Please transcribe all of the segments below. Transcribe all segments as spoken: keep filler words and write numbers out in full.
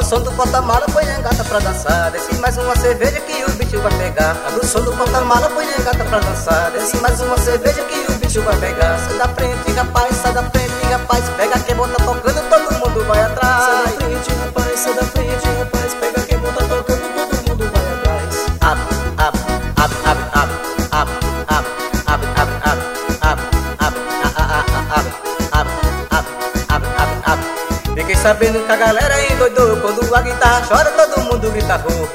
som do porta-mala, põe a gata pra dançar. Desce mais uma cerveja que o bicho vai pegar. Abre o som do porta-mala, põe a gata pra dançar. Desce mais uma cerveja que o bicho vai pegar. Sai da frente, rapaz, sai da frente, rapaz. Pega quem bota tocando, todo mundo vai atrás. Sai da frente, rapaz, sai da frente, rapaz. Pega quem bota tocando, todo mundo vai atrás. Abre, abre, abre, abre, abre, abre, abre, abre, abre, abre, abre, abre, abre, abre, abre, abre. Fiquei sabendo que a galera endoidou. Quando a guitarra chora, todo mundo grita ho.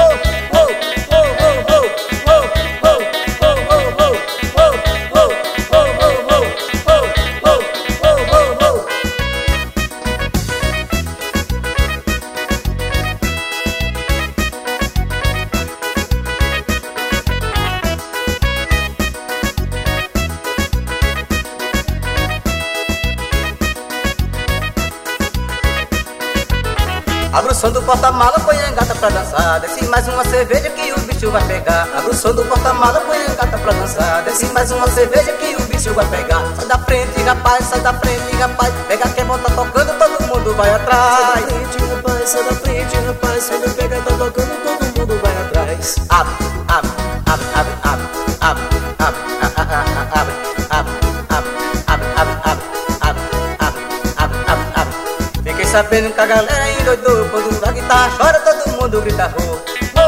Abre o som do porta-mala, põe a gata pra dançar. Desce mais uma cerveja que o bicho vai pegar. Abre o som do porta-mala, põe a gata pra dançar. Desce mais uma cerveja que o bicho vai pegar. Sai da frente, rapaz, sai da frente, rapaz. Pega quem bota tocando, todo mundo vai atrás. Sai da frente, rapaz, sai da frente, rapaz. Quando pega tá tocando, todo mundo vai atrás. Abre, abre, abre, abre, abre, abre, abre, abre, abre, abre, abre, abre, abre, abre, abre. Fiquei sabendo que a galera endoidou. Quando a guitarra chora, todo mundo grita ho.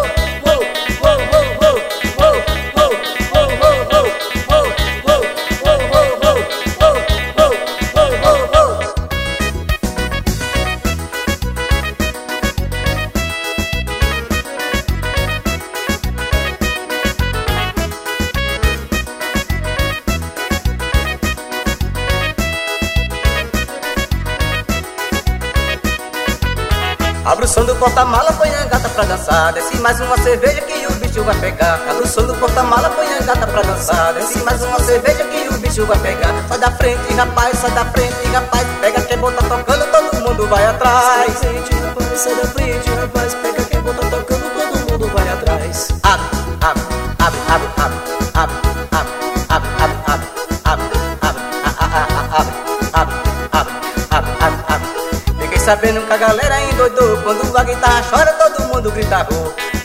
Abre o som do porta-mala, põe a gata pra dançar. Desce mais uma cerveja que o bicho vai pegar. Abre o som do porta-mala, põe a gata pra dançar. Desce mais uma cerveja que o bicho vai pegar. Sai da frente, rapaz, sai da frente, rapaz. Pega quem bota tocando, todo mundo vai atrás. Sai da frente, rapaz, sai da frente, rapaz. Pega quem bota tocando, todo mundo vai atrás. Abre, abre, abre, abre, abre, abre, abre, abre, abre, abre, abre, abre, abre, abre, abre, abre, abre. Fiquei sabendo que a galera endoidou. Quando a guitarra chora, todo mundo grita ho.